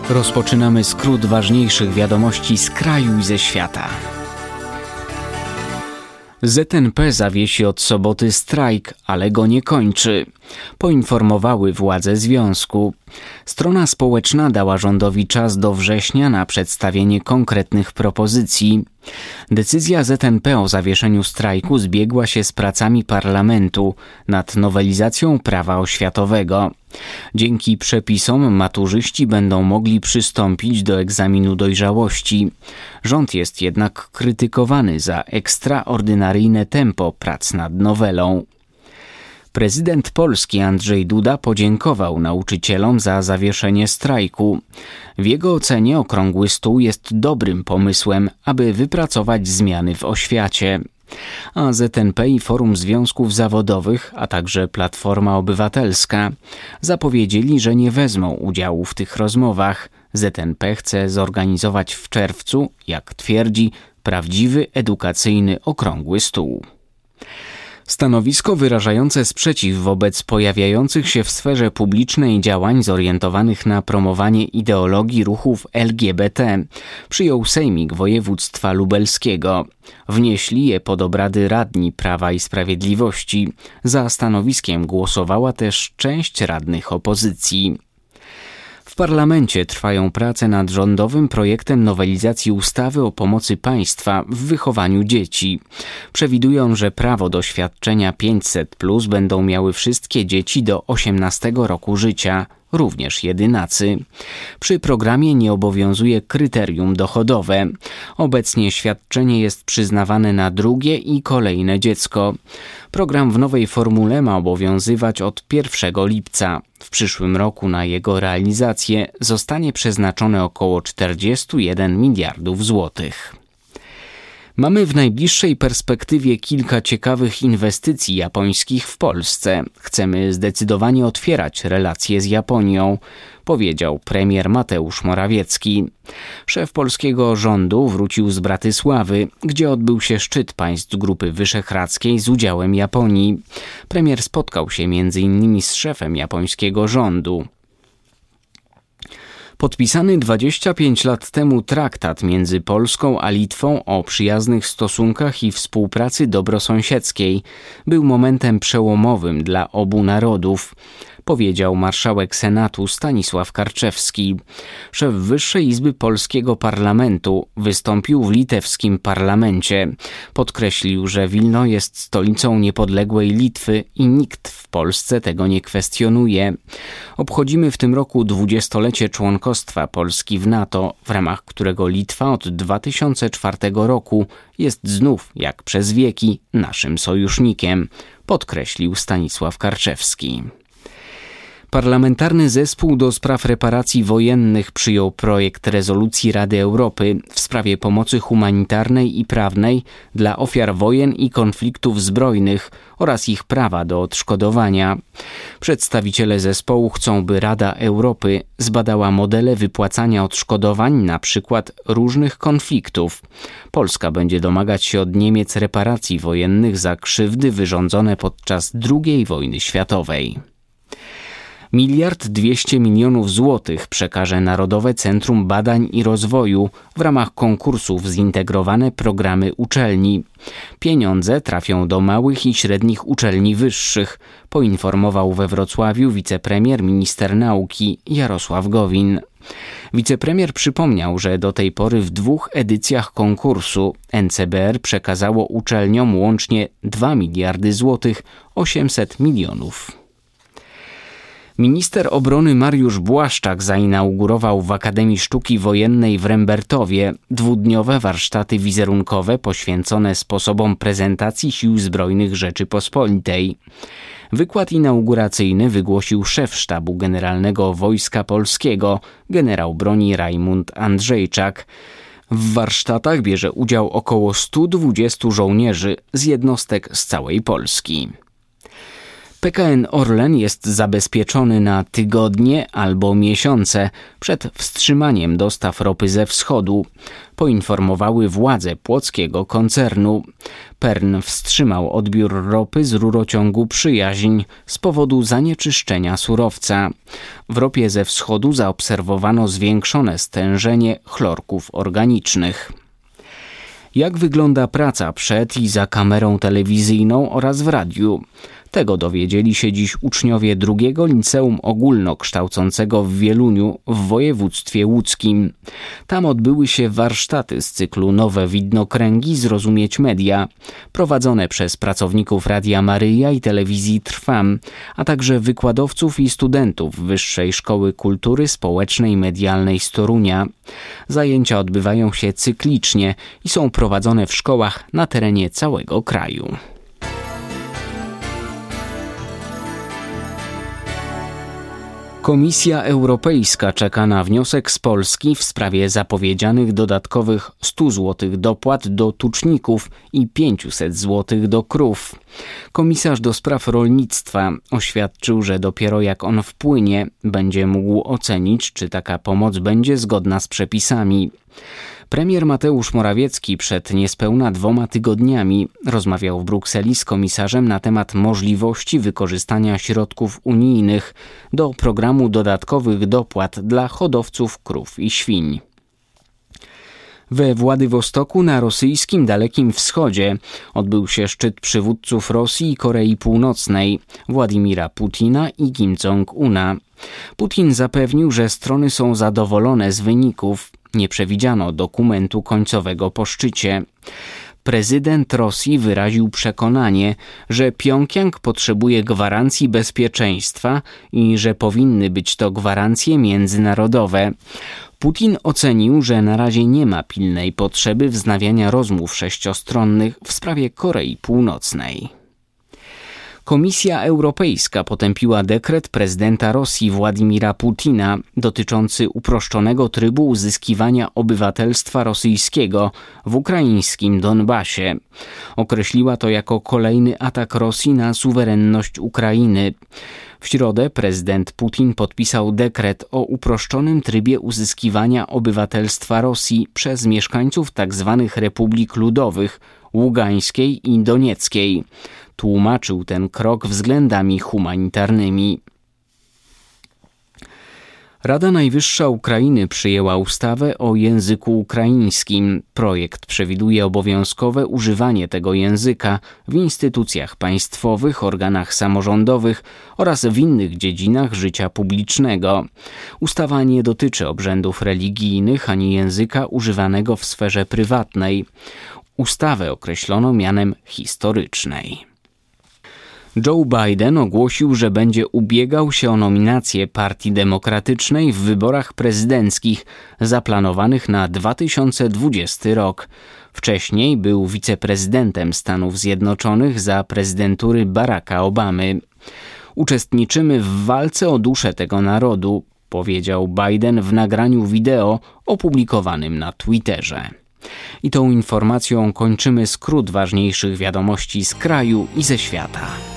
Rozpoczynamy skrót ważniejszych wiadomości z kraju i ze świata. ZNP zawiesi od soboty strajk, ale go nie kończy. Poinformowały władze związku. Strona społeczna dała rządowi czas do września na przedstawienie konkretnych propozycji. Decyzja ZNP o zawieszeniu strajku zbiegła się z pracami parlamentu nad nowelizacją prawa oświatowego. Dzięki przepisom maturzyści będą mogli przystąpić do egzaminu dojrzałości. Rząd jest jednak krytykowany za ekstraordynaryjne tempo prac nad nowelą. Prezydent Polski Andrzej Duda podziękował nauczycielom za zawieszenie strajku. W jego ocenie okrągły stół jest dobrym pomysłem, aby wypracować zmiany w oświacie. A ZNP i Forum Związków Zawodowych, a także Platforma Obywatelska zapowiedzieli, że nie wezmą udziału w tych rozmowach. ZNP chce zorganizować w czerwcu, jak twierdzi, prawdziwy edukacyjny okrągły stół. Stanowisko wyrażające sprzeciw wobec pojawiających się w sferze publicznej działań zorientowanych na promowanie ideologii ruchów LGBT przyjął Sejmik Województwa Lubelskiego. Wnieśli je pod obrady radni Prawa i Sprawiedliwości. Za stanowiskiem głosowała też część radnych opozycji. W parlamencie trwają prace nad rządowym projektem nowelizacji ustawy o pomocy państwa w wychowaniu dzieci. Przewidują, że prawo do świadczenia 500+ będą miały wszystkie dzieci do 18 roku życia, również jedynacy. Przy programie nie obowiązuje kryterium dochodowe. Obecnie świadczenie jest przyznawane na drugie i kolejne dziecko. Program w nowej formule ma obowiązywać od 1 lipca. W przyszłym roku na jego realizację zostanie przeznaczone około 41 miliardów złotych. Mamy w najbliższej perspektywie kilka ciekawych inwestycji japońskich w Polsce. Chcemy zdecydowanie otwierać relacje z Japonią, powiedział premier Mateusz Morawiecki. Szef polskiego rządu wrócił z Bratysławy, gdzie odbył się szczyt państw Grupy Wyszehradzkiej z udziałem Japonii. Premier spotkał się m.in. z szefem japońskiego rządu. Podpisany 25 lat temu traktat między Polską a Litwą o przyjaznych stosunkach i współpracy dobrosąsiedzkiej był momentem przełomowym dla obu narodów, powiedział marszałek Senatu Stanisław Karczewski. Szef Wyższej Izby Polskiego Parlamentu wystąpił w litewskim parlamencie. Podkreślił, że Wilno jest stolicą niepodległej Litwy i nikt w Polsce tego nie kwestionuje. Obchodzimy w tym roku 20-lecie członkostwa Polski w NATO, w ramach którego Litwa od 2004 roku jest znów, jak przez wieki, naszym sojusznikiem, podkreślił Stanisław Karczewski. Parlamentarny Zespół do spraw reparacji wojennych przyjął projekt rezolucji Rady Europy w sprawie pomocy humanitarnej i prawnej dla ofiar wojen i konfliktów zbrojnych oraz ich prawa do odszkodowania. Przedstawiciele zespołu chcą, by Rada Europy zbadała modele wypłacania odszkodowań na przykład różnych konfliktów. Polska będzie domagać się od Niemiec reparacji wojennych za krzywdy wyrządzone podczas II wojny światowej. 1,2 miliarda złotych przekaże Narodowe Centrum Badań i Rozwoju w ramach konkursu w zintegrowane programy uczelni. Pieniądze trafią do małych i średnich uczelni wyższych, poinformował we Wrocławiu wicepremier minister nauki Jarosław Gowin. Wicepremier przypomniał, że do tej pory w 2 edycjach konkursu NCBR przekazało uczelniom łącznie 2 miliardy złotych 800 milionów. Minister obrony Mariusz Błaszczak zainaugurował w Akademii Sztuki Wojennej w Rembertowie 2-dniowe warsztaty wizerunkowe poświęcone sposobom prezentacji Sił Zbrojnych Rzeczypospolitej. Wykład inauguracyjny wygłosił szef Sztabu Generalnego Wojska Polskiego, generał broni Rajmund Andrzejczak. W warsztatach bierze udział około 120 żołnierzy z jednostek z całej Polski. PKN Orlen jest zabezpieczony na tygodnie albo miesiące przed wstrzymaniem dostaw ropy ze wschodu, poinformowały władze płockiego koncernu. PERN wstrzymał odbiór ropy z rurociągu Przyjaźń z powodu zanieczyszczenia surowca. W ropie ze wschodu zaobserwowano zwiększone stężenie chlorków organicznych. Jak wygląda praca przed i za kamerą telewizyjną oraz w radiu? Tego dowiedzieli się dziś uczniowie drugiego liceum ogólnokształcącego w Wieluniu w województwie łódzkim. Tam odbyły się warsztaty z cyklu Nowe widnokręgi Zrozumieć Media, prowadzone przez pracowników Radia Maryja i telewizji Trwam, a także wykładowców i studentów Wyższej Szkoły Kultury Społecznej Medialnej z Torunia. Zajęcia odbywają się cyklicznie i są prowadzone w szkołach na terenie całego kraju. Komisja Europejska czeka na wniosek z Polski w sprawie zapowiedzianych dodatkowych 100 zł dopłat do tuczników i 500 zł do krów. Komisarz do spraw rolnictwa oświadczył, że dopiero jak on wpłynie, będzie mógł ocenić, czy taka pomoc będzie zgodna z przepisami. Premier Mateusz Morawiecki przed niespełna 2 tygodniami rozmawiał w Brukseli z komisarzem na temat możliwości wykorzystania środków unijnych do programu dodatkowych dopłat dla hodowców krów i świń. We Władywostoku na rosyjskim Dalekim Wschodzie odbył się szczyt przywódców Rosji i Korei Północnej, Władimira Putina i Kim Jong-una. Putin zapewnił, że strony są zadowolone z wyników. Nie przewidziano dokumentu końcowego po szczycie. Prezydent Rosji wyraził przekonanie, że Pjongjang potrzebuje gwarancji bezpieczeństwa i że powinny być to gwarancje międzynarodowe. Putin ocenił, że na razie nie ma pilnej potrzeby wznawiania rozmów 6-stronnych w sprawie Korei Północnej. Komisja Europejska potępiła dekret prezydenta Rosji Władimira Putina dotyczący uproszczonego trybu uzyskiwania obywatelstwa rosyjskiego w ukraińskim Donbasie. Określiła to jako kolejny atak Rosji na suwerenność Ukrainy. W środę prezydent Putin podpisał dekret o uproszczonym trybie uzyskiwania obywatelstwa Rosji przez mieszkańców tzw. Republik Ludowych Ługańskiej i Donieckiej. Tłumaczył ten krok względami humanitarnymi. Rada Najwyższa Ukrainy przyjęła ustawę o języku ukraińskim. Projekt przewiduje obowiązkowe używanie tego języka w instytucjach państwowych, organach samorządowych oraz w innych dziedzinach życia publicznego. Ustawa nie dotyczy obrzędów religijnych ani języka używanego w sferze prywatnej. Ustawę określono mianem historycznej. Joe Biden ogłosił, że będzie ubiegał się o nominację Partii Demokratycznej w wyborach prezydenckich zaplanowanych na 2020 rok. Wcześniej był wiceprezydentem Stanów Zjednoczonych za prezydentury Baracka Obamy. Uczestniczymy w walce o duszę tego narodu, powiedział Biden w nagraniu wideo opublikowanym na Twitterze. I tą informacją kończymy skrót ważniejszych wiadomości z kraju i ze świata.